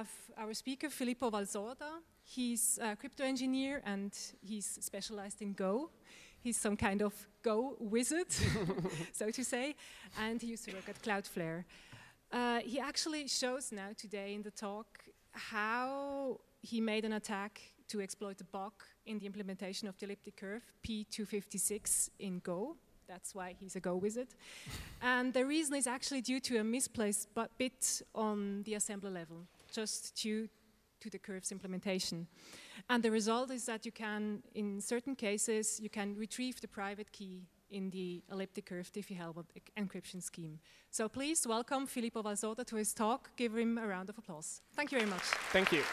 have our speaker, Filippo Valsorda. He's a crypto engineer and he's specialized in Go. He's some kind of Go wizard, so to say, and he used to work at Cloudflare. He actually shows now today in the talk how he made an attack to exploit a bug in the implementation of the elliptic curve P256 in Go. That's why he's a Go wizard. And the reason is actually due to a misplaced bit on the assembler level, just due to the curve's implementation. And the result is that you can, in certain cases, you can retrieve the private key in the elliptic curve Diffie-Hellman encryption scheme. So please welcome Filippo Valsorda to his talk. Give him a round of applause. Thank you very much. Thank you.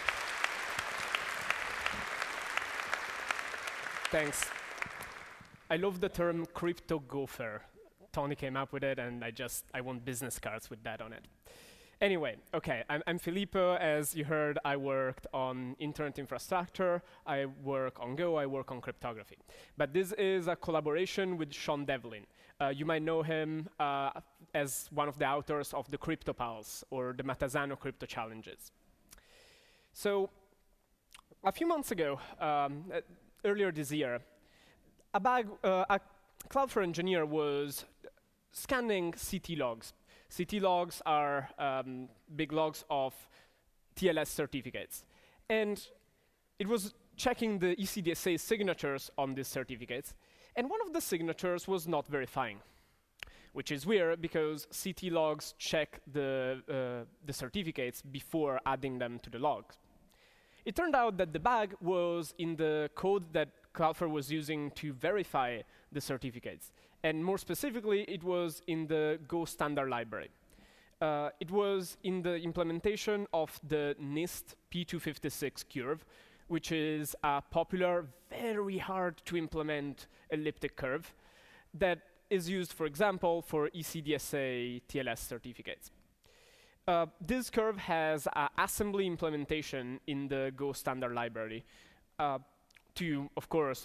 Thanks. I love the term crypto gopher. Tony came up with it, and I want business cards with that on it. Anyway, okay, I'm Filippo. As you heard, I worked on internet infrastructure, I work on Go, I work on cryptography. But this is a collaboration with Sean Devlin. You might know him as one of the authors of the CryptoPulse, or the Matasano Crypto Challenges. So, a few months ago, earlier this year, a Cloudflare engineer was scanning CT logs. CT logs are big logs of TLS certificates. And it was checking the ECDSA signatures on these certificates. And one of the signatures was not verifying, which is weird because CT logs check the certificates before adding them to the logs. It turned out that the bug was in the code that Cloudflare was using to verify the certificates. And more specifically, it was in the Go standard library. It was in the implementation of the NIST P256 curve, which is a popular, very hard to implement elliptic curve that is used, for example, for ECDSA TLS certificates. This curve has an assembly implementation in the Go standard library to, of course,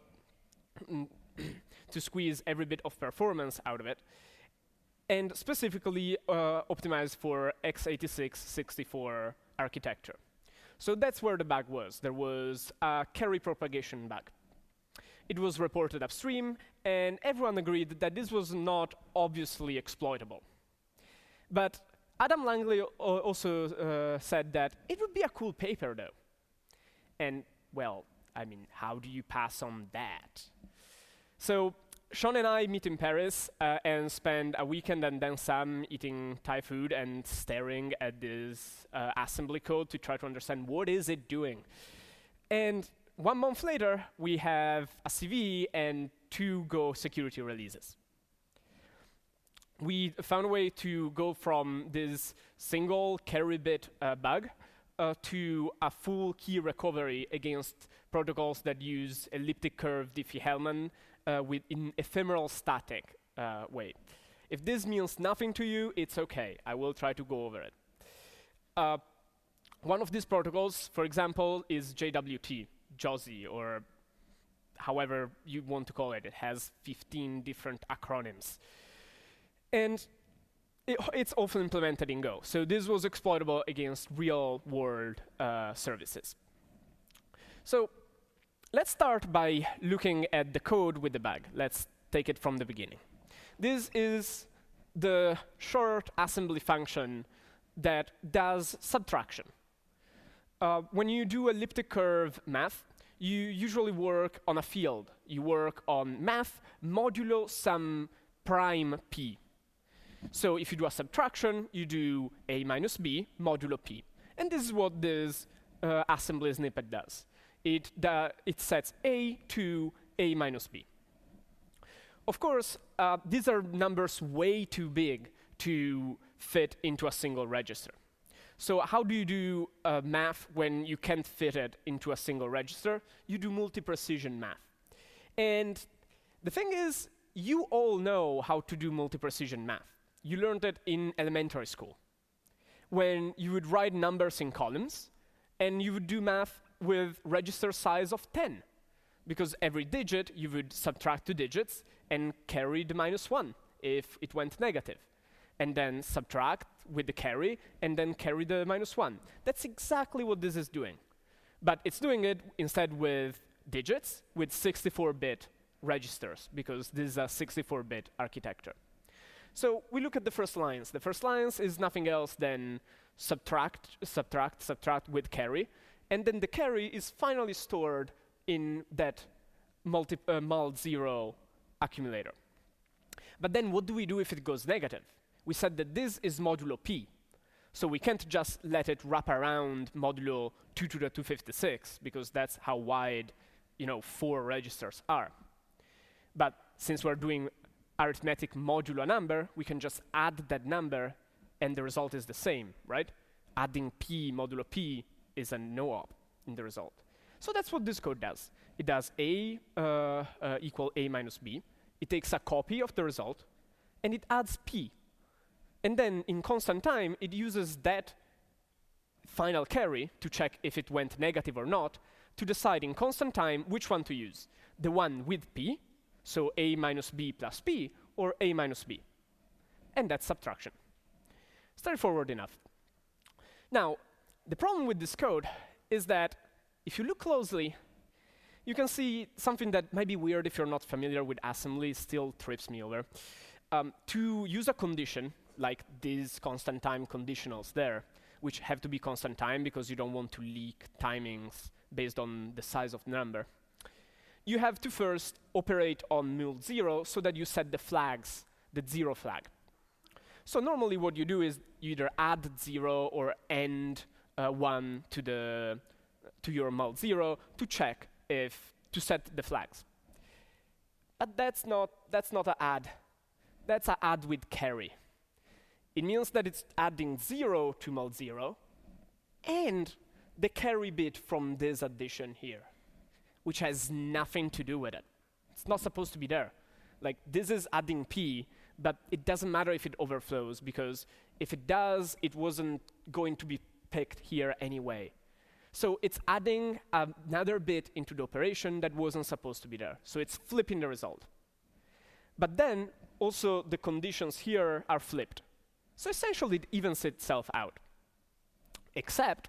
to squeeze every bit of performance out of it, and specifically optimized for x86-64 architecture. So that's where the bug was. There was a carry propagation bug. It was reported upstream, and everyone agreed that this was not obviously exploitable. But Adam Langley also said that it would be a cool paper, though. And, well, I mean, how do you pass on that? So Sean and I meet in Paris and spend a weekend and then some eating Thai food and staring at this assembly code to try to understand what is it doing. And 1 month later, we have a CV and 2 Go security releases. We found a way to go from this single carry bit bug to a full key recovery against protocols that use elliptic curve Diffie-Hellman in ephemeral static way. If this means nothing to you, it's okay. I will try to go over it. One of these protocols, for example, is JWT, JOSI, or however you want to call it. It has 15 different acronyms. And it's often implemented in Go. So this was exploitable against real-world services. So let's start by looking at the code with the bug. Let's take it from the beginning. This is the short assembly function that does subtraction. When you do elliptic curve math, you usually work on a field. You work on math modulo some prime p. So if you do a subtraction, you do a minus b modulo p. And this is what this assembly snippet does. It sets a to a minus b. Of course, these are numbers way too big to fit into a single register. So how do you do math when you can't fit it into a single register? You do multi-precision math. And the thing is, you all know how to do multi-precision math. You learned it in elementary school, when you would write numbers in columns, and you would do math with register size of 10. Because every digit, you would subtract 2 digits and carry the -1 if it went negative. And then subtract with the carry and then carry the -1. That's exactly what this is doing. But it's doing it instead with digits, with 64-bit registers, because this is a 64-bit architecture. So we look at the first lines. The first lines is nothing else than subtract with carry, and then the carry is finally stored in that mul0 accumulator. But then what do we do if it goes negative? We said that this is modulo p, so we can't just let it wrap around modulo 2 to the 256, because that's how wide 4 registers are. But since we're doing arithmetic modulo number, we can just add that number and the result is the same, right? Adding p modulo p is a no-op in the result. So that's what this code does. It does a equal a minus b. It takes a copy of the result and it adds p. And then in constant time, it uses that final carry to check if it went negative or not, to decide in constant time which one to use. The one with p, so a minus b plus p, or a minus b. And that's subtraction. Straightforward enough. Now, the problem with this code is that if you look closely, you can see something that might be weird if you're not familiar with assembly, still trips me over. To use a condition, like these constant time conditionals there, which have to be constant time because you don't want to leak timings based on the size of the number, you have to first operate on mul0 so that you set the flags, the 0 flag. So normally what you do is you either add 0 or end 1 to your mul0 to check to set the flags. But that's not an add. That's an add with carry. It means that it's adding 0 to mul0 and the carry bit from this addition here, which has nothing to do with it. It's not supposed to be there. Like, this is adding p, but it doesn't matter if it overflows, because if it does, it wasn't going to be picked here anyway. So it's adding another bit into the operation that wasn't supposed to be there. So it's flipping the result. But then, also, the conditions here are flipped. So essentially, it evens itself out. Except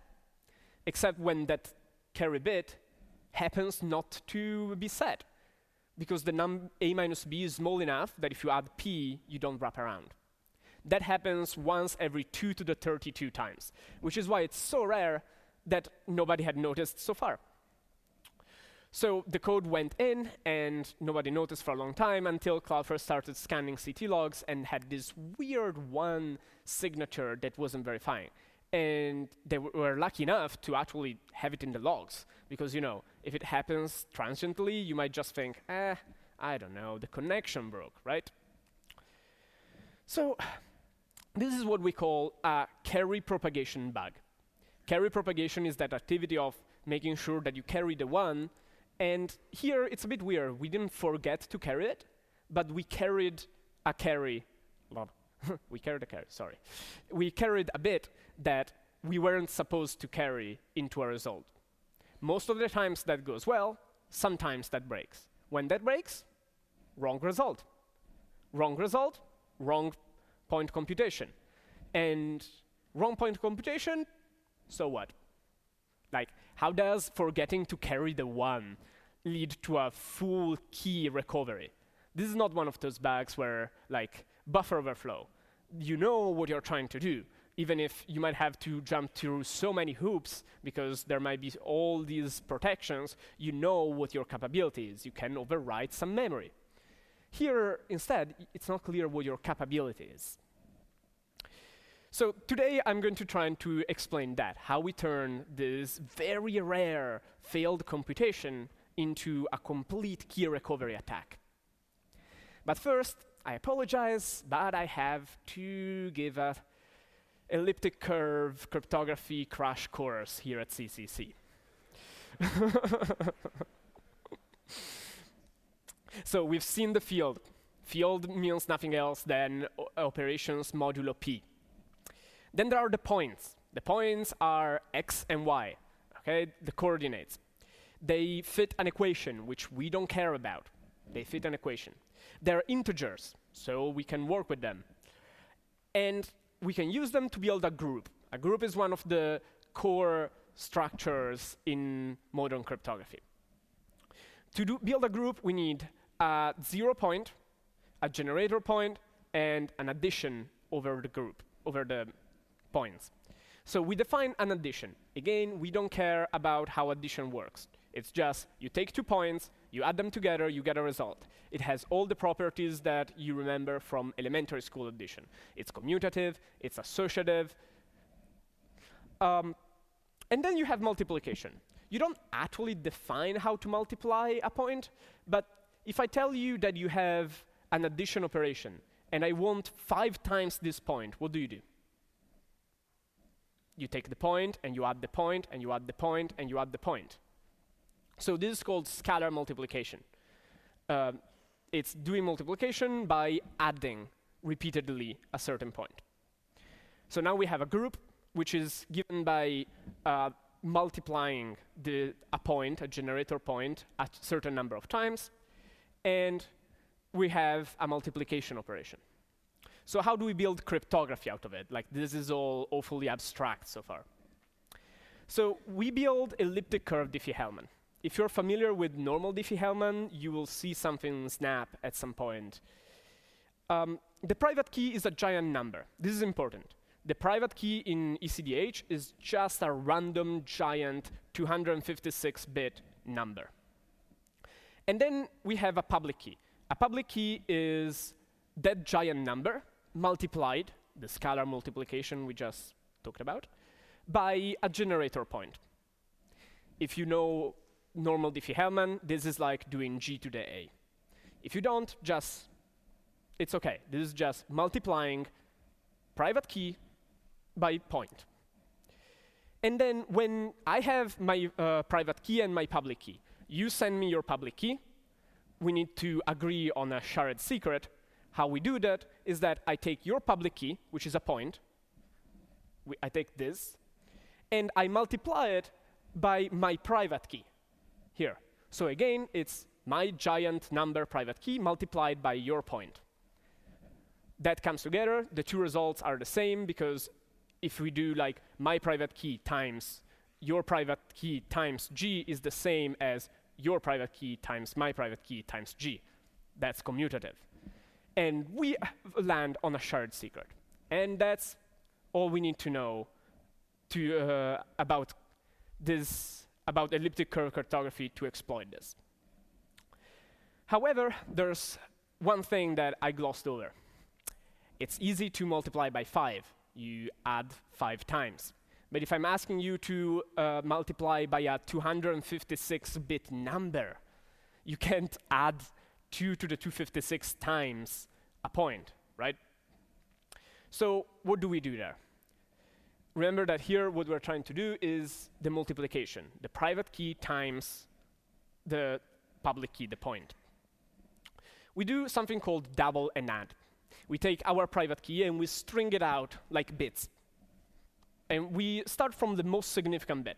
when that carry bit happens not to be set, because the a minus b is small enough that if you add p, you don't wrap around. That happens once every 2 to the 32 times, which is why it's so rare that nobody had noticed so far. So the code went in, and nobody noticed for a long time until Cloudflare started scanning CT logs and had this weird one signature that wasn't verifying. And they were lucky enough to actually have it in the logs, because, if it happens transiently, you might just think, I don't know, the connection broke, right? So this is what we call a carry propagation bug. Carry propagation is that activity of making sure that you carry the one. And here, it's a bit weird. We didn't forget to carry it, but we carried a carry. We carried a carry, sorry. We carried a bit that we weren't supposed to carry into a result. Most of the times that goes well, sometimes that breaks. When that breaks, wrong result. Wrong result, wrong point computation. And wrong point computation, so what? Like, how does forgetting to carry the one lead to a full key recovery? This is not one of those bugs where, like, buffer overflow. You know what you're trying to do, even if you might have to jump through so many hoops because there might be all these protections. You know what your capability is. You can overwrite some memory. Here, instead, it's not clear what your capability is. So today, I'm going to try to explain that, how we turn this very rare failed computation into a complete key recovery attack. But first, I apologize, but I have to give a elliptic curve cryptography crash course here at CCC. So we've seen the field. Field means nothing else than operations modulo p. Then there are the points. The points are x and y, okay, the coordinates. They fit an equation, which we don't care about. They fit an equation. They're integers, so we can work with them. And we can use them to build a group. A group is one of the core structures in modern cryptography. To build a group, we need a 0 point, a generator point, and an addition over the group, over the points. So we define an addition. Again, we don't care about how addition works. It's just you take 2 points, you add them together, you get a result. It has all the properties that you remember from elementary school addition. It's commutative, it's associative. And then you have multiplication. You don't actually define how to multiply a point, but if I tell you that you have an addition operation, and I want 5 times this point, what do? You take the point, and you add the point, and you add the point, and you add the point. So this is called scalar multiplication. It's doing multiplication by adding repeatedly a certain point. So now we have a group, which is given by multiplying a point, a generator point, a certain number of times, and we have a multiplication operation. So how do we build cryptography out of it? Like, this is all awfully abstract so far. So we build elliptic curve Diffie-Hellman. If you're familiar with normal Diffie-Hellman, you will see something snap at some point. The private key is a giant number. This is important. The private key in ECDH is just a random giant 256-bit number. And then we have a public key. A public key is that giant number multiplied, the scalar multiplication we just talked about, by a generator point. If you know normal Diffie-Hellman, this is like doing g to the a. If you don't, it's okay. This is just multiplying private key by point. And then when I have my private key and my public key, you send me your public key. We need to agree on a shared secret. How we do that is that I take your public key, which is a point. I take this, and I multiply it by my private key here. So again, it's my giant number private key multiplied by your point. That comes together. The 2 results are the same, because if we do like my private key times your private key times g is the same as your private key times my private key times g. That's commutative. And we land on a shared secret. And that's all we need to know about elliptic curve cryptography to exploit this. However, there's one thing that I glossed over. It's easy to multiply by 5. You add 5 times. But if I'm asking you to multiply by a 256-bit number, you can't add 2 to the 256 times a point, right? So what do we do there? Remember that here what we're trying to do is the multiplication, the private key times the public key, the point. We do something called double and add. We take our private key and we string it out like bits. And we start from the most significant bit.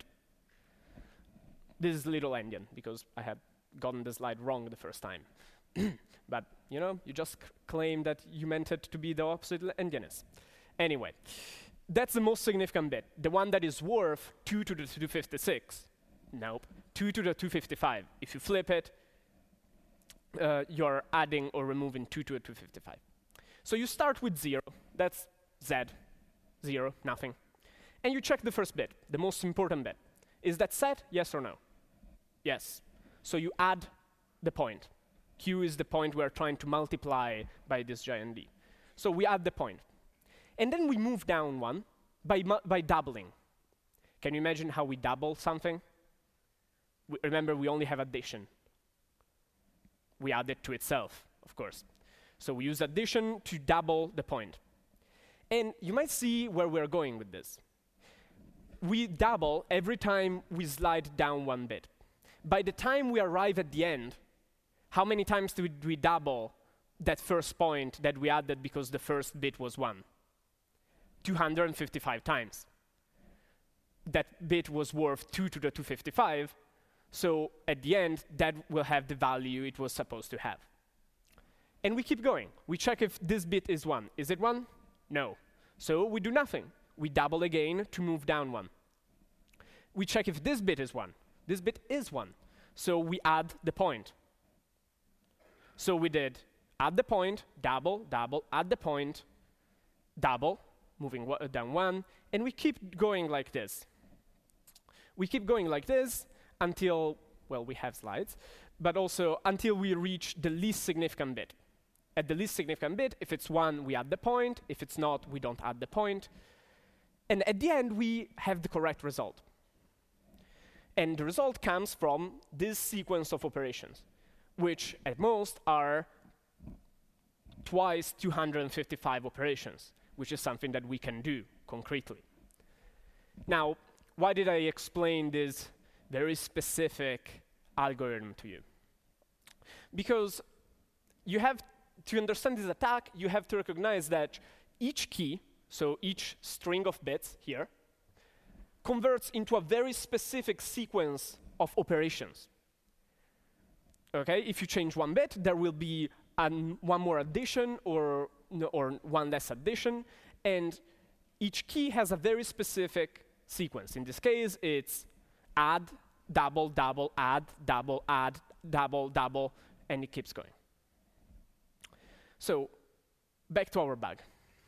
This is little endian, because I had gotten the slide wrong the first time. But, you know, you just claim that you meant it to be the opposite endianness. Anyway, that's the most significant bit, the one that is worth 2 to the 256. Nope, 2 to the 255. If you flip it, you're adding or removing 2 to the 255. So you start with 0, that's z, 0, nothing. And you check the first bit, the most important bit. Is that set, yes or no? Yes. So you add the point. Q is the point we're trying to multiply by this giant D. So we add the point. And then we move down one by doubling. Can you imagine how we double something? Remember, we only have addition. We add it to itself, of course. So we use addition to double the point. And you might see where we're going with this. We double every time we slide down one bit. By the time we arrive at the end, how many times did we double that first point that we added because the first bit was 1? 255 times. That bit was worth 2 to the 255, so at the end, that will have the value it was supposed to have. And we keep going. We check if this bit is 1. Is it 1? No. So we do nothing. We double again to move down 1. We check if this bit is 1. This bit is 1. So we add the point. So we did add the point, double, double, add the point, double, moving down 1, and we keep going like this. We keep going like this until, well, we have slides, but also until we reach the least significant bit. At the least significant bit, if it's 1, we add the point. If it's not, we don't add the point. And at the end, we have the correct result. And the result comes from this sequence of operations, which at most are twice 255 operations, which is something that we can do concretely. Now, why did I explain this very specific algorithm to you? Because you have to understand this attack, you have to recognize that each key, so each string of bits here, converts into a very specific sequence of operations. Okay, if you change 1 bit, there will be one more addition or one less addition, and each key has a very specific sequence. In this case, it's add, double, double, add, double, double, and it keeps going. So, back to our bug.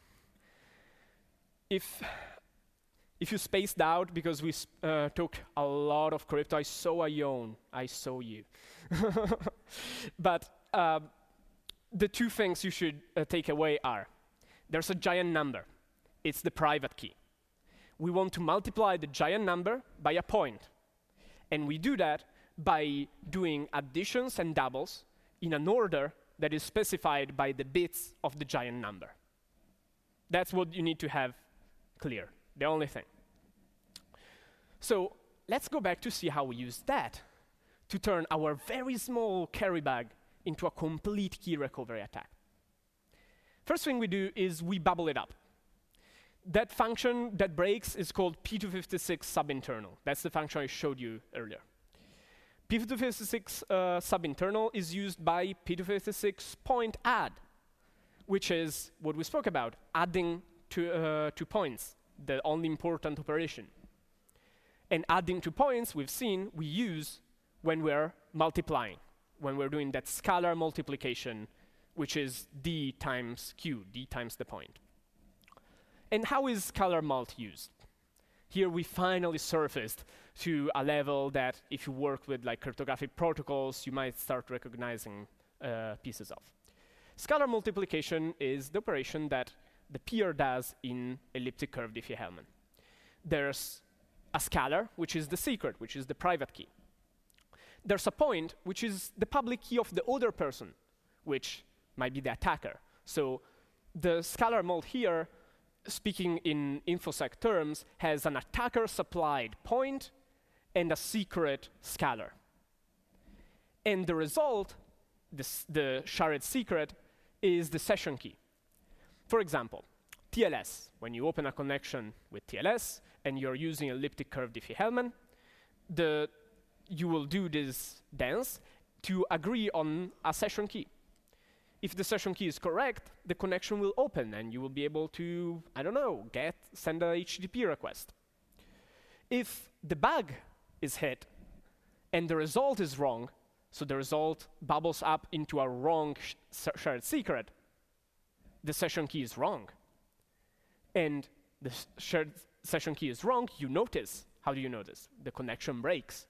If you spaced out because we took a lot of crypto, I saw a yawn. I saw you. But the 2 things you should take away are, there's a giant number. It's the private key. We want to multiply the giant number by a point. And we do that by doing additions and doubles in an order that is specified by the bits of the giant number. That's what you need to have clear, the only thing. So let's go back to see how we use that to turn our very small carry bag into a complete key recovery attack. First thing we do is we bubble it up. That function that breaks is called P256 subinternal. That's the function I showed you earlier. P256 subinternal is used by P256 point add, which is what we spoke about, adding to points, the only important operation. And adding to points, we've seen, we use when we're multiplying, when we're doing that scalar multiplication, which is d times q, d times the point. And how is scalar mult used? Here we finally surfaced to a level that if you work with like cryptographic protocols, you might start recognizing pieces of. Scalar multiplication is the operation that the peer does in elliptic curve Diffie-Hellman. There's a scalar, which is the secret, which is the private key. There's a point, which is the public key of the other person, which might be the attacker. So the scalar mult here, speaking in InfoSec terms, has an attacker-supplied point and a secret scalar. And the result, the shared secret, is the session key. For example, TLS. When you open a connection with TLS and you're using elliptic curve Diffie-Hellman, you will do this dance to agree on a session key. If the session key is correct, the connection will open and you will be able to, I don't know, send a HTTP request. If the bug is hit and the result is wrong, so the result bubbles up into a wrong shared secret, the session key is wrong. And the shared session key is wrong, you notice. How do you notice? The connection breaks.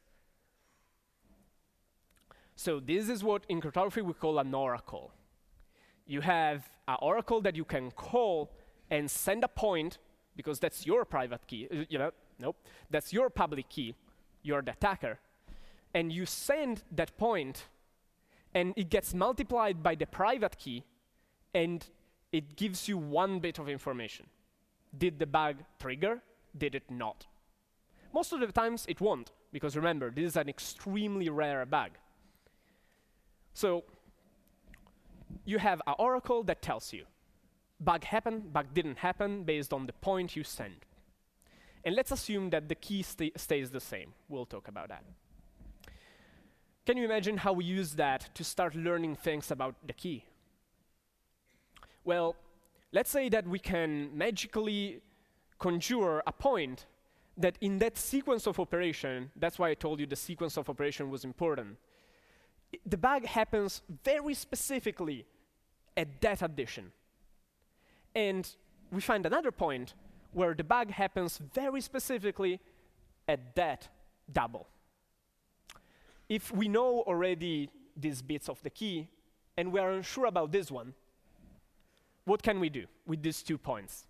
So this is what in cryptography we call an oracle. You have an oracle that you can call and send a point, because that's your private key. That's your public key. You're the attacker. And you send that point, and it gets multiplied by the private key, and it gives you 1 bit of information. Did the bug trigger? Did it not? Most of the times it won't, because remember, this is an extremely rare bug. So you have an oracle that tells you, bug happened, bug didn't happen, based on the point you send. And let's assume that the key stays the same. We'll talk about that. Can you imagine how we use that to start learning things about the key? Well, let's say that we can magically conjure a point that in that sequence of operation, that's why I told you the sequence of operation was important, the bug happens very specifically at that addition. And we find another point where the bug happens very specifically at that double. If we know already these bits of the key, and we are unsure about this one, what can we do with these 2 points?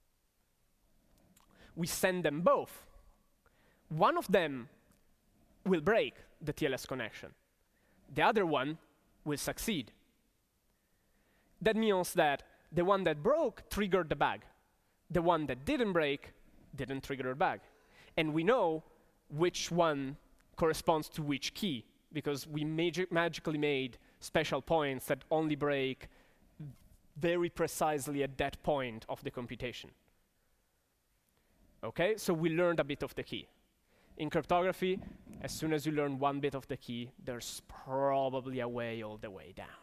We send them both. One of them will break the TLS connection. The other one will succeed. That means that the one that broke triggered the bug. The one that didn't break didn't trigger the bug. And we know which one corresponds to which key, because we magically made special points that only break very precisely at that point of the computation. Okay, so we learned a bit of the key. In cryptography, as soon as you learn one bit of the key, there's probably a way all the way down.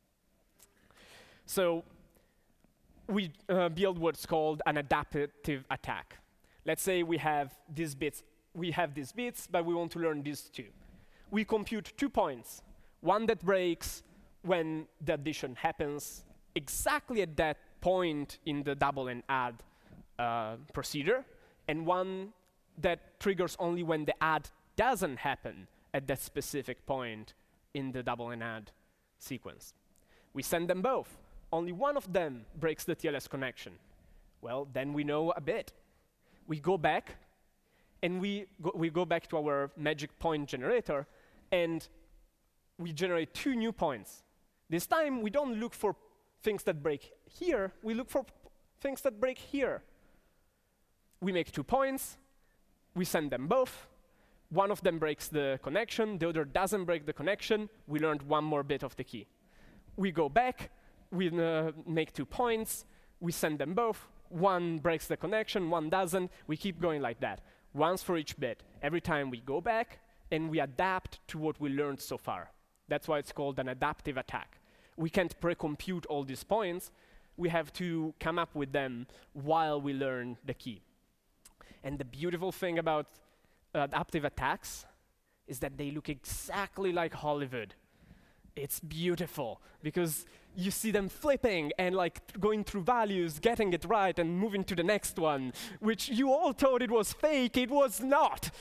So we build what's called an adaptive attack. Let's say we have these bits, but we want to learn these 2. We compute 2 points, one that breaks when the addition happens exactly at that point in the double and add procedure, and one that triggers only when the add doesn't happen at that specific point in the double and add sequence. We send them both. Only one of them breaks the TLS connection. Well, then we know a bit. We go back, and we go back to our magic point generator, and we generate 2 new points. This time, we don't look for things that break here. We look for things that break here. We make 2 points. We send them both. One of them breaks the connection. The other doesn't break the connection. We learned one more bit of the key. We go back. We make 2 points. We send them both. One breaks the connection. One doesn't. We keep going like that, once for each bit. Every time we go back, and we adapt to what we learned so far. That's why it's called an adaptive attack. We can't pre-compute all these points. We have to come up with them while we learn the key. And the beautiful thing about adaptive attacks is that they look exactly like Hollywood. It's beautiful, because you see them flipping and going through values, getting it right, and moving to the next one, which you all thought it was fake. It was not.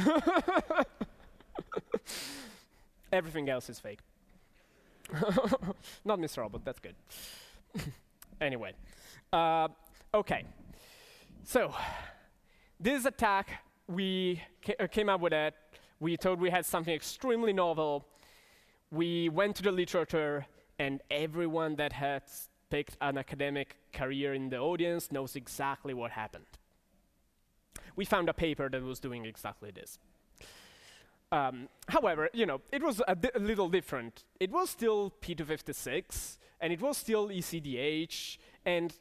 Everything else is fake. Not Mr. Robot, that's good. Anyway, okay. So, this attack, we came up with it. We thought we had something extremely novel. We went to the literature, and everyone that has picked an academic career in the audience knows exactly what happened. We found a paper that was doing exactly this. However, it was a little different. It was still P256, and it was still ECDH, and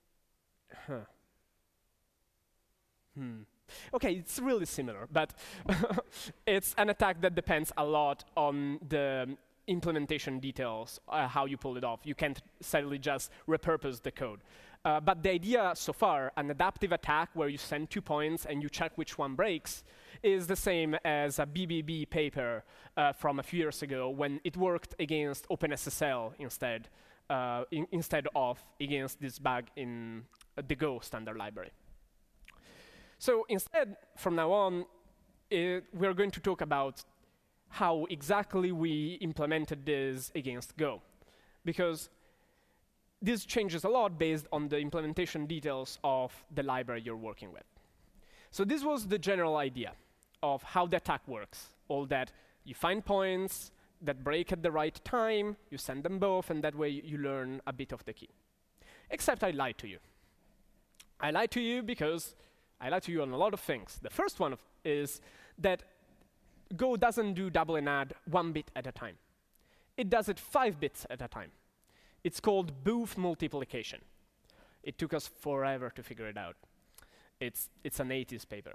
Okay, it's really similar, but it's an attack that depends a lot on the implementation details, how you pull it off. You can't suddenly just repurpose the code. But the idea so far, an adaptive attack where you send 2 points and you check which one breaks, is the same as a BBB paper from a few years ago when it worked against OpenSSL instead, instead of against this bug in the Go standard library. So instead, from now on, we're going to talk about how exactly we implemented this against Go, because this changes a lot based on the implementation details of the library you're working with. So this was the general idea of how the attack works. All that you find points that break at the right time, you send them both, and that way you learn a bit of the key. Except I lied to you. I lied to you because I lied to you on a lot of things. The first one is that Go doesn't do double and add 1 bit at a time. It does it 5 bits at a time. It's called Booth multiplication. It took us forever to figure it out. It's an 80s paper.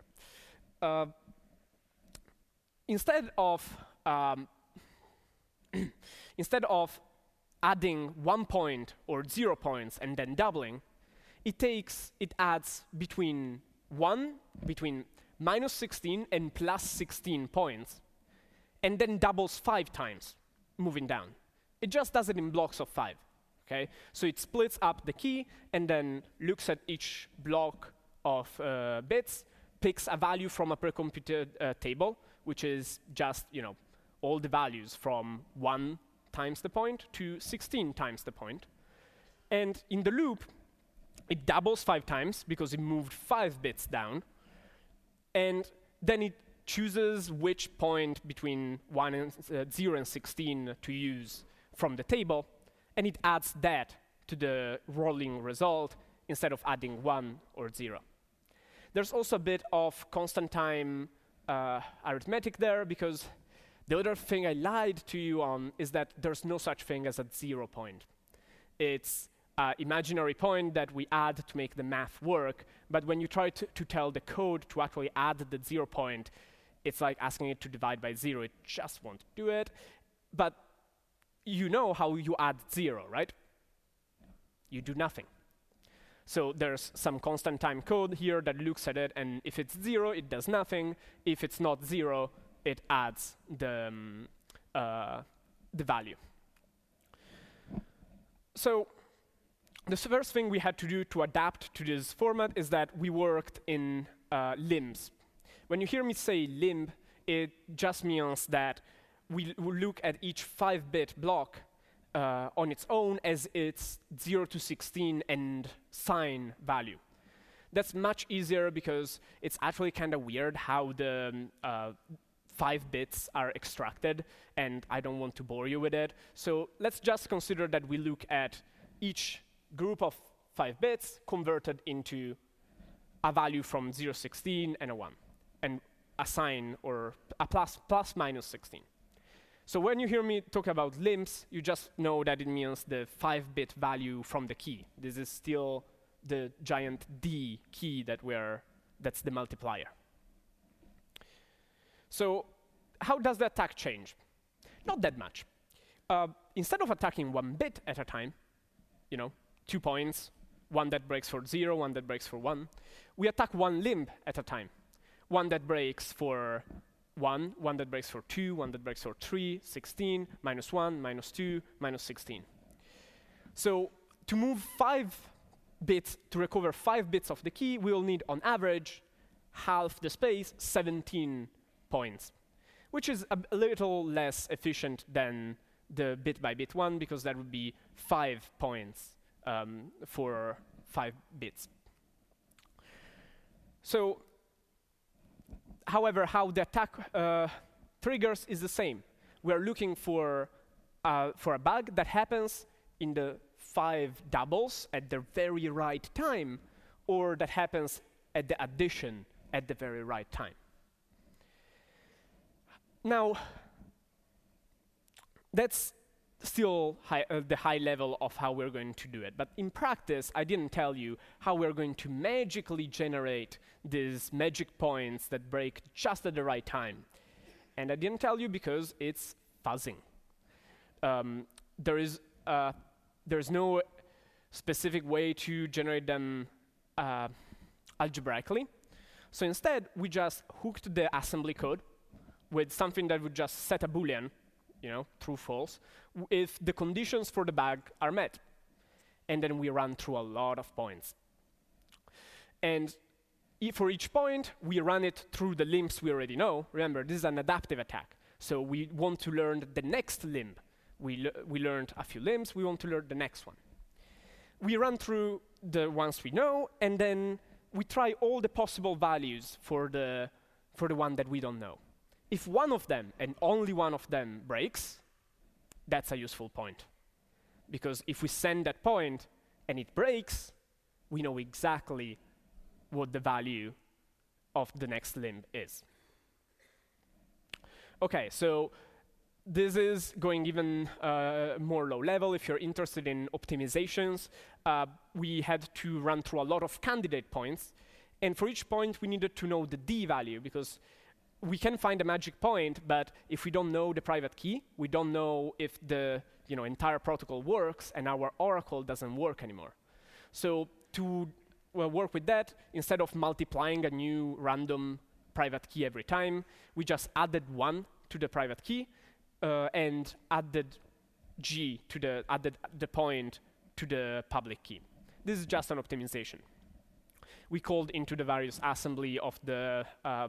Instead of adding 1 point or 0 points and then doubling, it adds between minus 16 and plus 16 points, and then doubles 5 times, moving down. It just does it in blocks of 5. Okay? So it splits up the key and then looks at each block of bits, picks a value from a pre-computed table, which is just all the values from 1 times the point to 16 times the point. And in the loop, it doubles 5 times because it moved 5 bits down. And then it chooses which point between 0 and 16 to use from the table, and it adds that to the rolling result instead of adding 1 or 0. There's also a bit of constant time arithmetic there, because the other thing I lied to you on is that there's no such thing as a 0 point. It's an imaginary point that we add to make the math work, but when you try to tell the code to actually add the 0 point, it's like asking it to divide by 0. It just won't do it. But you know how you add 0, right? You do nothing. So there's some constant time code here that looks at it, and if it's 0, it does nothing. If it's not 0, it adds the value. So the first thing we had to do to adapt to this format is that we worked in limbs. When you hear me say limb, it just means that we look at each 5-bit block on its own as its 0 to 16 and sign value. That's much easier because it's actually kind of weird how the 5 bits are extracted, and I don't want to bore you with it. So let's just consider that we look at each group of 5 bits converted into a value from 0, 16, and a 1, and a sign or a plus minus 16. So when you hear me talk about limbs, you just know that it means the 5-bit value from the key. This is still the giant D key that's the multiplier. So how does the attack change? Not that much. Instead of attacking 1 bit at a time, 2 points, one that breaks for 0, one that breaks for 1, we attack 1 limb at a time. One that breaks for 1, one that breaks for 2, one that breaks for 3, 16, minus 1, minus 2, minus 16. So to move 5 bits, to recover 5 bits of the key, we'll need, on average, half the space, 17 points, which is a little less efficient than the bit-by-bit one, because that would be 5 points for 5 bits. So, however, how the attack triggers is the same. We're looking for a bug that happens in the 5 doubles at the very right time, or that happens at the addition at the very right time. Now, that's still the high level of how we're going to do it. But in practice, I didn't tell you how we're going to magically generate these magic points that break just at the right time. And I didn't tell you because it's fuzzing. There's no specific way to generate them algebraically. So instead, we just hooked the assembly code with something that would just set a Boolean, true, false, if the conditions for the bug are met. And then we run through a lot of points. And for each point, we run it through the limbs we already know. Remember, this is an adaptive attack. So we want to learn the next limb. We learned a few limbs, we want to learn the next one. We run through the ones we know, and then we try all the possible values for the one that we don't know. If one of them, and only one of them, breaks, that's a useful point. Because if we send that point and it breaks, we know exactly what the value of the next limb is. Okay, so this is going even more low level. If you're interested in optimizations, we had to run through a lot of candidate points. And for each point, we needed to know the D value, because we can find a magic point, but if we don't know the private key, we don't know if the entire protocol works, and our oracle doesn't work anymore. So to work with that, instead of multiplying a new random private key every time, we just added 1 to the private key and added added the point to the public key. This is just an optimization. We called into the various assembly of the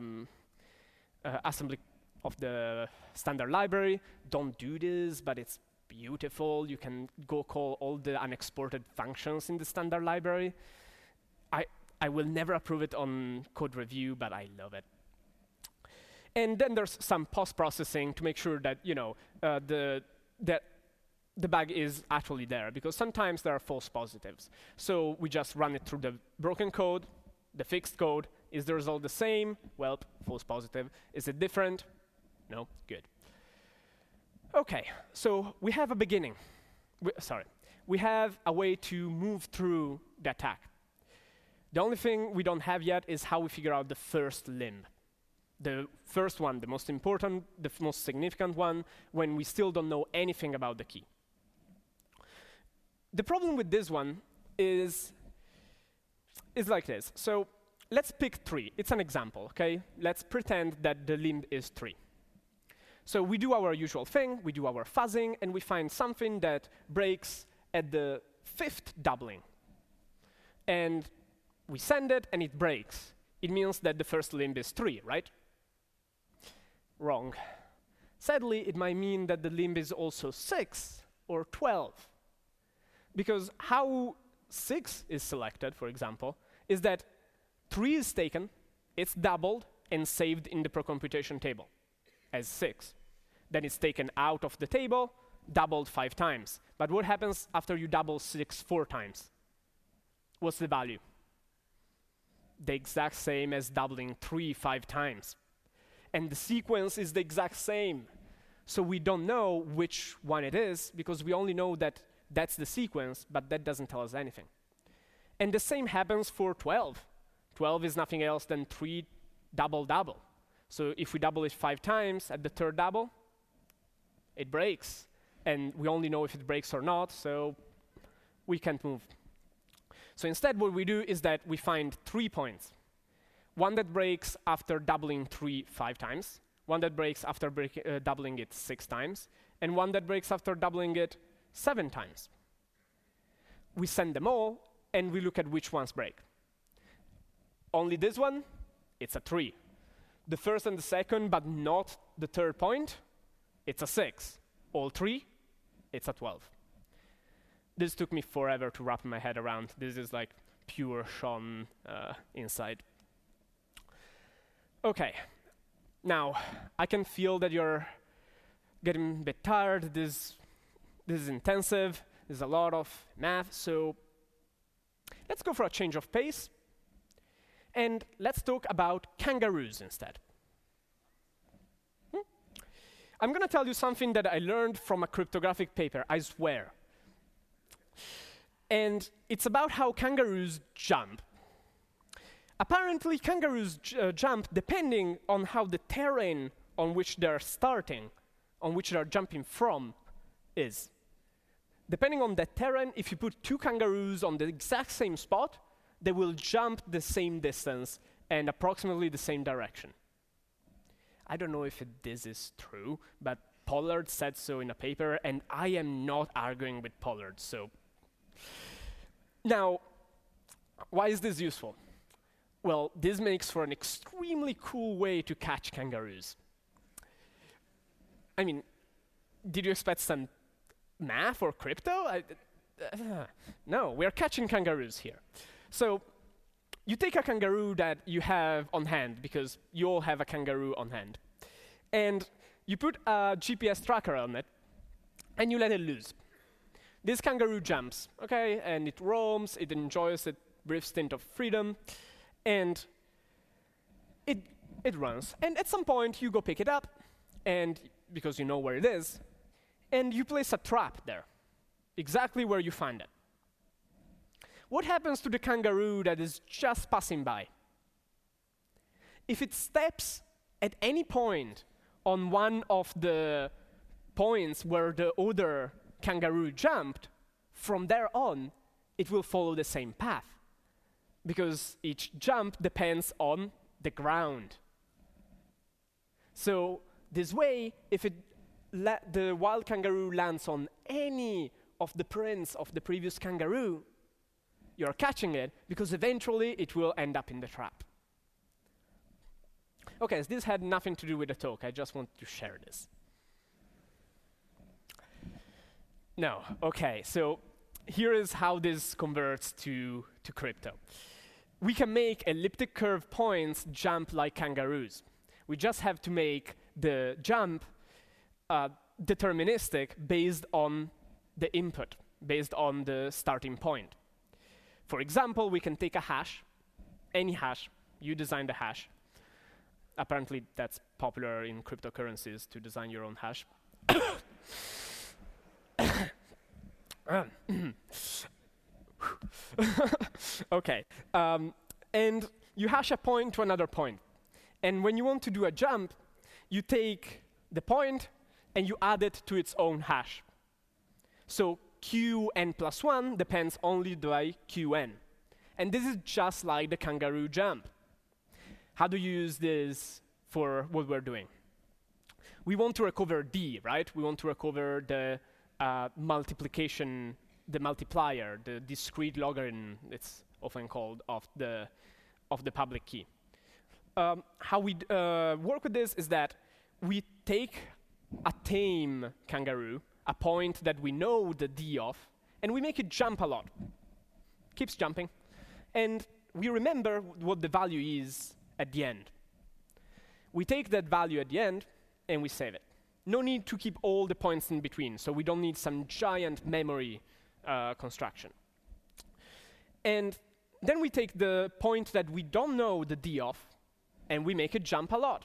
standard library. Don't do this, but it's beautiful. You can go call all the unexported functions in the standard library. I will never approve it on code review, but I love it. And then there's some post-processing to make sure that the bug is actually there, because sometimes there are false positives. So we just run it through the broken code, the fixed code. Is the result the same? Well, false positive. Is it different? No, good. Okay, so we have a beginning. We have a way to move through the attack. The only thing we don't have yet is how we figure out the first limb. The first one, the most important, the most significant one, when we still don't know anything about the key. The problem with this one is like this. So let's pick 3. It's an example, okay? Let's pretend that the limb is 3. So we do our usual thing, we do our fuzzing, and we find something that breaks at the 5th doubling. And we send it, and it breaks. It means that the first limb is 3, right? Wrong. Sadly, it might mean that the limb is also 6 or 12. Because how 6 is selected, for example, is that 3 is taken, it's doubled, and saved in the procomputation table as 6. Then it's taken out of the table, doubled 5 times. But what happens after you double 6 4 times? What's the value? The exact same as doubling 3 5 times. And the sequence is the exact same. So we don't know which one it is, because we only know that that's the sequence, but that doesn't tell us anything. And the same happens for 12. 12 is nothing else than 3 double double. So if we double it 5 times at the 3rd double, it breaks. And we only know if it breaks or not, so we can't move. So instead, what we do is that we find 3 points. One that breaks after doubling 3 5 times, one that breaks after doubling it 6 times, and one that breaks after doubling it 7 times. We send them all, and we look at which ones break. Only this one, it's a 3. The first and the second, but not the 3rd point, it's a 6. All 3, it's a 12. This took me forever to wrap my head around. This is like pure Sean insight. Okay, now I can feel that you're getting a bit tired. This is intensive. There's a lot of math, so let's go for a change of pace. And let's talk about kangaroos instead. I'm going to tell you something that I learned from a cryptographic paper, I swear. And it's about how kangaroos jump. Apparently, kangaroos jump depending on how the terrain on which they're starting, on which they're jumping from, is. Depending on the terrain, if you put 2 kangaroos on the exact same spot, they will jump the same distance and approximately the same direction. I don't know if this is true, but Pollard said so in a paper, and I am not arguing with Pollard, so. Now, why is this useful? Well, this makes for an extremely cool way to catch kangaroos. I mean, did you expect some math or crypto? No, we're catching kangaroos here. So you take a kangaroo that you have on hand, because you all have a kangaroo on hand, and you put a GPS tracker on it, and you let it loose. This kangaroo jumps, okay, and it roams, it enjoys a brief stint of freedom, and it runs. And at some point, you go pick it up, and because you know where it is, and you place a trap there, exactly where you find it. What happens to the kangaroo that is just passing by? If it steps at any point on one of the points where the other kangaroo jumped, from there on, it will follow the same path. because each jump depends on the ground. So this way, if the wild kangaroo lands on any of the prints of the previous kangaroo, you're catching it, because eventually it will end up in the trap. Okay, so this had nothing to do with the talk. I just wanted to share this. No, okay, so here is how this converts to crypto. We can make elliptic curve points jump like kangaroos. We just have to make the jump deterministic based on the input, based on the starting point. For example, we can take a hash, any hash, you design the hash. Apparently that's popular in cryptocurrencies to design your own hash. Okay, and you hash a point to another point. And when you want to do a jump, you take the point and you add it to its own hash. So qn plus 1 depends only by qn. And this is just like the kangaroo jump. How do you use this for what we're doing? We want to recover d, right? We want to recover the multiplication, the multiplier, the discrete logarithm, it's often called, of the public key. How we work with this is that we take a tame kangaroo, a point that we know the d of, and we make it jump a lot. Keeps jumping. And we remember what the value is at the end. We take that value at the end, and we save it. No need to keep all the points in between, so we don't need some giant memory construction. And then we take the point that we don't know the d of, and we make it jump a lot.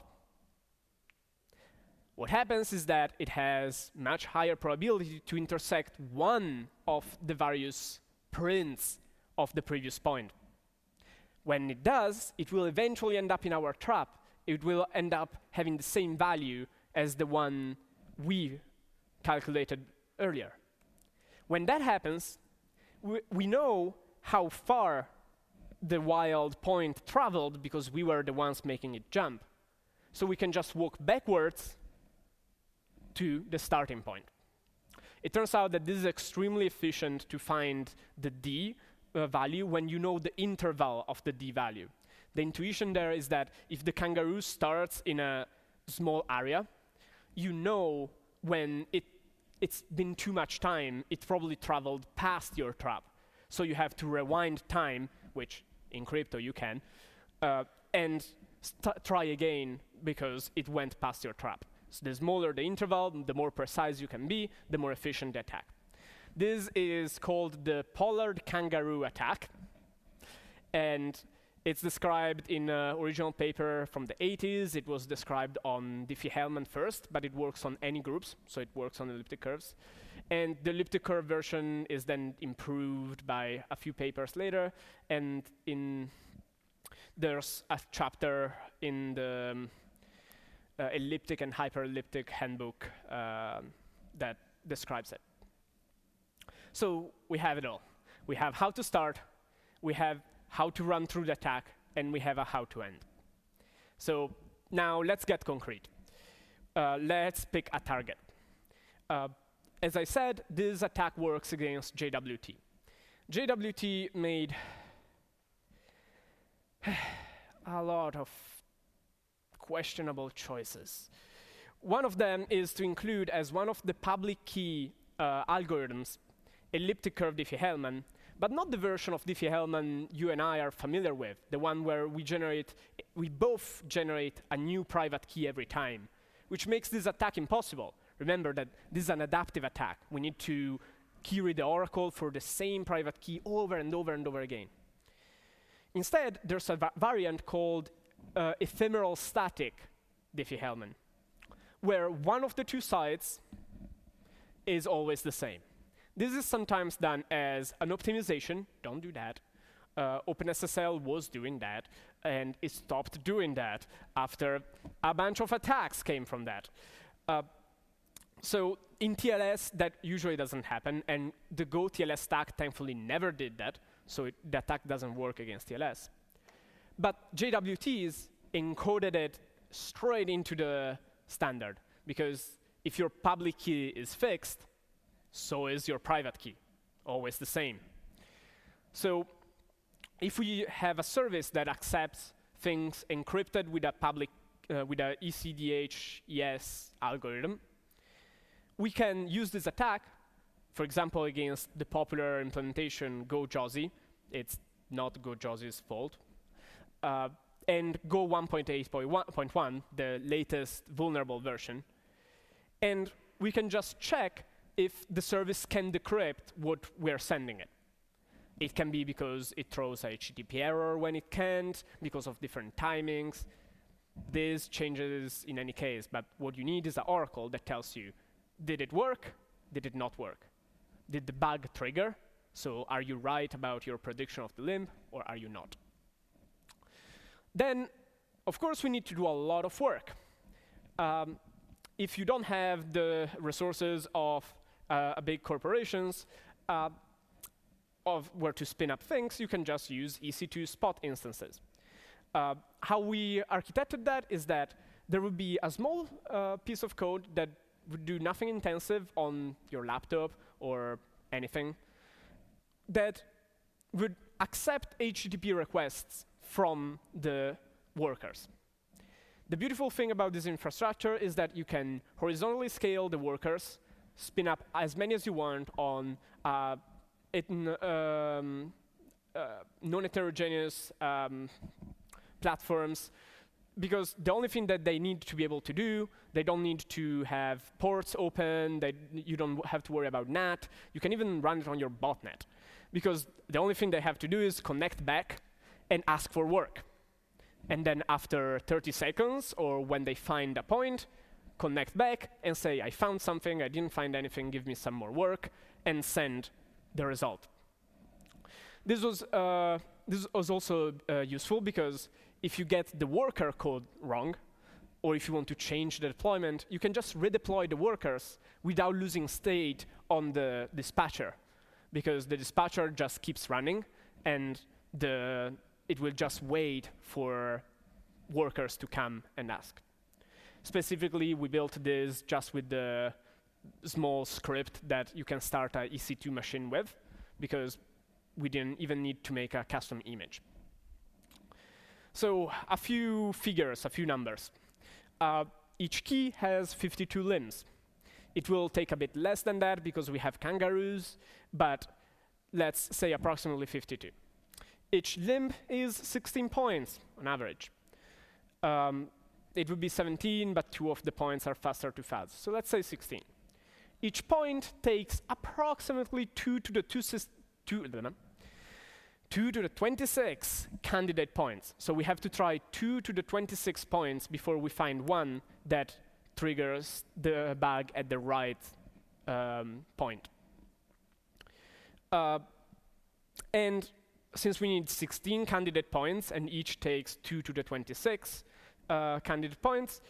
What happens is that it has much higher probability to intersect one of the various prints of the previous point. When it does, it will eventually end up in our trap. It will end up having the same value as the one we calculated earlier. When that happens, we know how far the wild point traveled because we were the ones making it jump. So we can just walk backwards to the starting point. It turns out that this is extremely efficient to find the d value when you know the interval of the d value. The intuition there is that if the kangaroo starts in a small area, you know when it's been too much time, it probably traveled past your trap. So you have to rewind time, which in crypto you can, and try again because it went past your trap. So the smaller the interval, the more precise you can be, the more efficient the attack. This is called the Pollard kangaroo attack. And it's described in an original paper from the 80s. It was described on Diffie-Hellman first, but it works on any groups, so it works on elliptic curves. And the elliptic curve version is then improved by a few papers later, and there's a chapter in the elliptic and hyperelliptic handbook that describes it. So we have it all. We have how to start, we have how to run through the attack, and we have a how to end. So now let's get concrete. Let's pick a target. As I said, this attack works against JWT. JWT made a lot of questionable choices. One of them is to include as one of the public key algorithms elliptic curve Diffie-Hellman, but not the version of Diffie-Hellman you and I are familiar with, the one where we both generate a new private key every time, which makes this attack impossible. Remember that this is an adaptive attack. We need to key-read the oracle for the same private key over and over and over again. Instead, there's a variant called ephemeral static Diffie-Hellman, where one of the two sides is always the same. This is sometimes done as an optimization. Don't do that. OpenSSL was doing that, and it stopped doing that after a bunch of attacks came from that. So in TLS, that usually doesn't happen, and the Go TLS stack thankfully never did that. so the attack doesn't work against TLS. But JWTs encoded it straight into the standard, because if your public key is fixed, so is your private key, always the same. So if we have a service that accepts things encrypted with a public, with a ECDH-ES algorithm, we can use this attack, for example, against the popular implementation GoJosie. It's not GoJosie's fault. And Go 1.8.1, the latest vulnerable version. And we can just check if the service can decrypt what we're sending it. It can be because it throws a HTTP error when it can't, because of different timings. This changes in any case, but what you need is an oracle that tells you, did it work? Did it not work? Did the bug trigger? So are you right about your prediction of the limb, or are you not? Then, of course, we need to do a lot of work. If you don't have the resources of big corporations, of where to spin up things, you can just use EC2 Spot instances. How we architected that is that there would be a small piece of code that would do nothing intensive on your laptop or anything, that would accept HTTP requests from the workers. The beautiful thing about this infrastructure is that you can horizontally scale the workers, spin up as many as you want on non-heterogeneous platforms, because the only thing that they need to be able to do, they don't need to have ports open, you don't have to worry about NAT, you can even run it on your botnet, because the only thing they have to do is connect back and ask for work. And then after 30 seconds, or when they find a point, connect back and say, I found something, I didn't find anything, give me some more work, and send the result. This was also useful because if you get the worker code wrong, or if you want to change the deployment, you can just redeploy the workers without losing state on the dispatcher, because the dispatcher just keeps running, and it will just wait for workers to come and ask. Specifically, we built this just with the small script that you can start an EC2 machine with, because we didn't even need to make a custom image. So a few figures, a few numbers. Each key has 52 limbs. It will take a bit less than that because we have kangaroos, but let's say approximately 52. Each limb is 16 points on average. It would be 17, but 2 of the points are faster to fast. So let's say 16. Each point takes approximately 2 to the 26 candidate points. So we have to try 2 to the 26 points before we find one that triggers the bug at the right point. And since we need 16 candidate points, and each takes 2 to the 26 candidate points,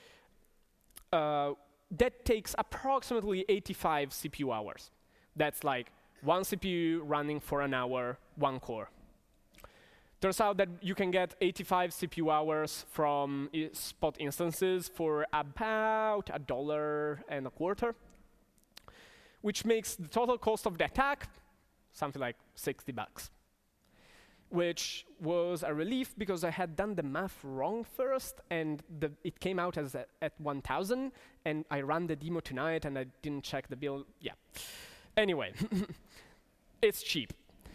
that takes approximately 85 CPU hours. That's like one CPU running for an hour, one core. Turns out that you can get 85 CPU hours from Spot instances for about $1.25, which makes the total cost of the attack something like $60, which was a relief because I had done the math wrong first, and it came out as at 1,000, and I ran the demo tonight, and I didn't check the bill. Yeah. Anyway, it's cheap.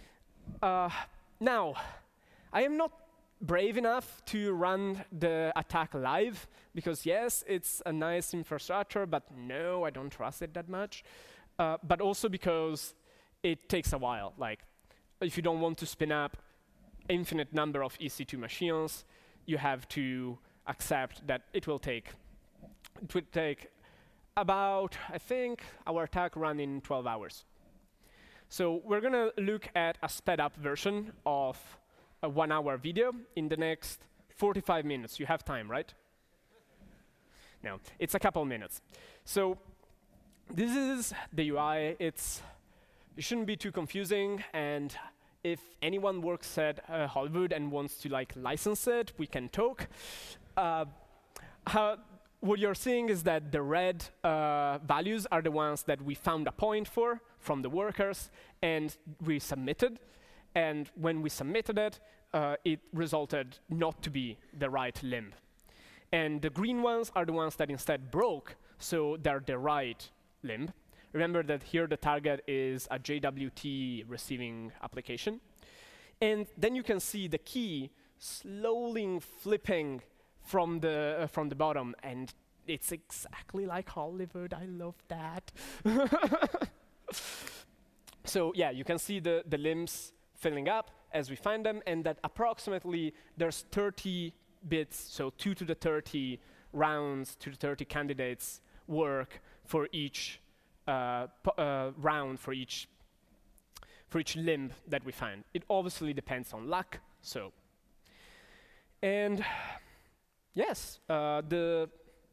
Now, I am not brave enough to run the attack live, because yes, it's a nice infrastructure, but no, I don't trust it that much. But also because it takes a while. Like, if you don't want to spin up infinite number of EC2 machines, you have to accept that it would take about, I think, our attack run in 12 hours. So we're going to look at a sped up version of a 1-hour video in the next 45 minutes. You have time, right? No, it's a couple minutes. So this is the UI. It shouldn't be too confusing, and if anyone works at Hollywood and wants to like license it, we can talk. What you're seeing is that the red values are the ones that we found a point for from the workers, and we submitted. And when we submitted it, it resulted not to be the right limb. And the green ones are the ones that instead broke, so they're the right limb. Remember that here the target is a JWT receiving application. And then you can see the key slowly flipping from the bottom, and it's exactly like Hollywood. I love that. So yeah, you can see the limbs filling up as we find them, and that approximately there's 30 bits, so 2 to the 30 rounds to the 30 candidates work for each round, for each limb that we find. It obviously depends on luck. So, and yes, the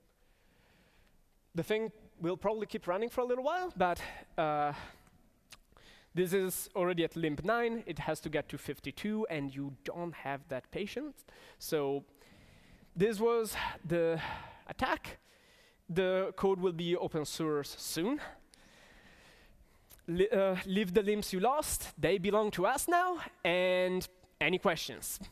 thing will probably keep running for a little while, but this is already at limb 9. It has to get to 52, and you don't have that patience. So this was the attack. The code will be open source soon. Leave the limbs you lost. They belong to us now. And any questions?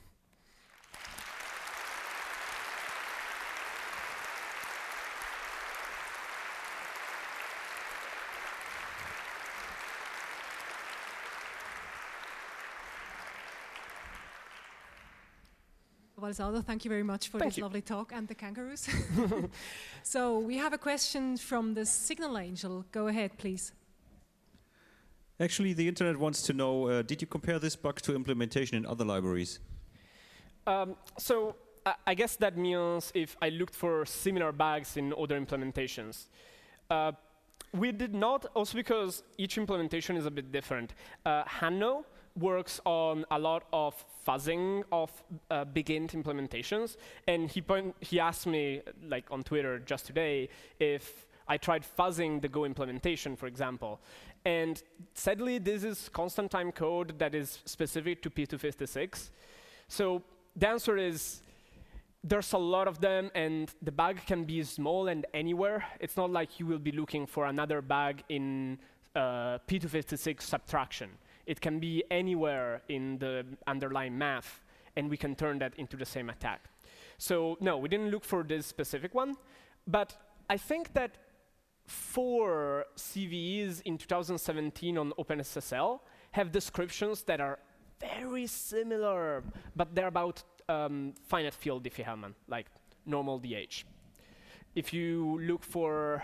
Valzado, thank you very much for this lovely talk and the kangaroos. So we have a question from the Signal Angel. Go ahead, please. Actually, the internet wants to know, did you compare this bug to implementation in other libraries? So I guess that means if I looked for similar bugs in other implementations. We did not, also because each implementation is a bit different. Hanno works on a lot of fuzzing of big-int implementations, and he asked me, like on Twitter just today, if I tried fuzzing the Go implementation, for example. And sadly, this is constant time code that is specific to P256. So the answer is, there's a lot of them, and the bug can be small and anywhere. It's not like you will be looking for another bug in P256 subtraction. It can be anywhere in the underlying math, and we can turn that into the same attack. So no, we didn't look for this specific one, but I think that 4 CVEs in 2017 on OpenSSL have descriptions that are very similar, but they're about finite field Diffie-Hellman, like normal DH. If you look for,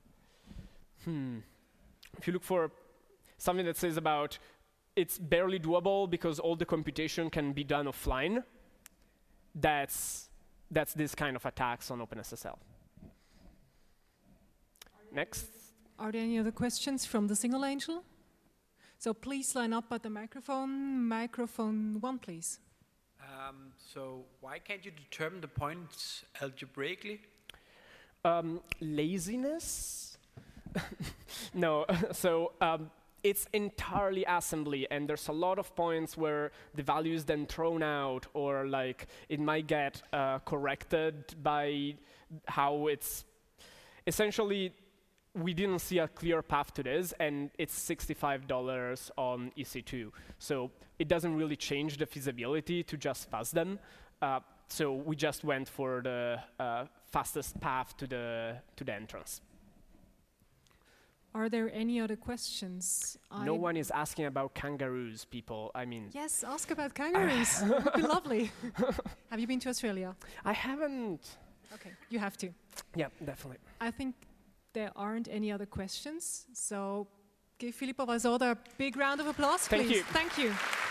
something that says about it's barely doable because all the computation can be done offline, that's this kind of attacks on OpenSSL. Next. Are there any other questions from the Signal Angel? So please line up at the microphone. Microphone 1, please. So why can't you determine the points algebraically? Laziness? No, so it's entirely assembly, and there's a lot of points where the value is then thrown out, or like it might get corrected by how it's essentially. We didn't see a clear path to this, and it's $65 on EC2. So it doesn't really change the feasibility to just fuzz them. So we just went for the fastest path to the entrance. Are there any other questions? No one is asking about kangaroos, people. I mean. Yes, ask about kangaroos. It would be lovely. Have you been to Australia? I haven't. Okay, you have to. Yeah, definitely. I think there aren't any other questions, so give Filippo Valzoda a big round of applause, please. Thank you. Thank you.